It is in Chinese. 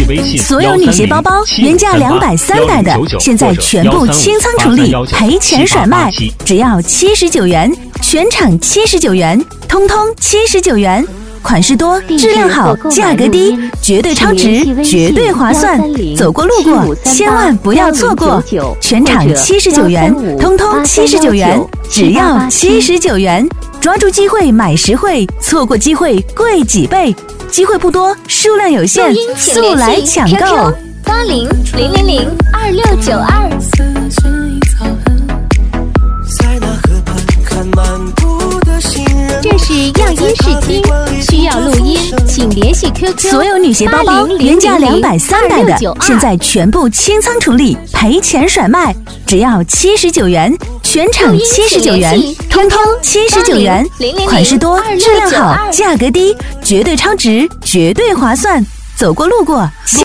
所有女鞋包包原价200、300的，现在全部清仓处理，赔钱甩卖，只要79元，全场79元，通通79元。款式多，质量好，价格低，绝对超值，绝对划算。走过路过，千万不要错过。全场79元，通通79元，只要79元。抓住机会买实惠，错过机会贵几倍。机会不多，数量有限，速来抢购。 8000002692。这是样音试听，需要录音，请联系 QQ。 所有女鞋包包原价200、300的，现在全部清仓处理，赔钱甩卖，只要79元，全场79元，通通79元。款式多，质量好，价格低，绝对超值，绝对划算。走过路过。